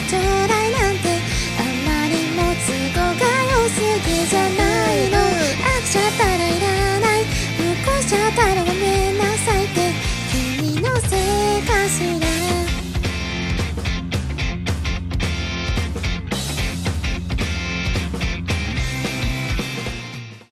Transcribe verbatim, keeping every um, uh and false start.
ちょうだいなんてあまりも都合が良すぎじゃないの。飽きちゃったらいらない、ぶっ壊しちゃったらごめんなさいって君のせいかしら。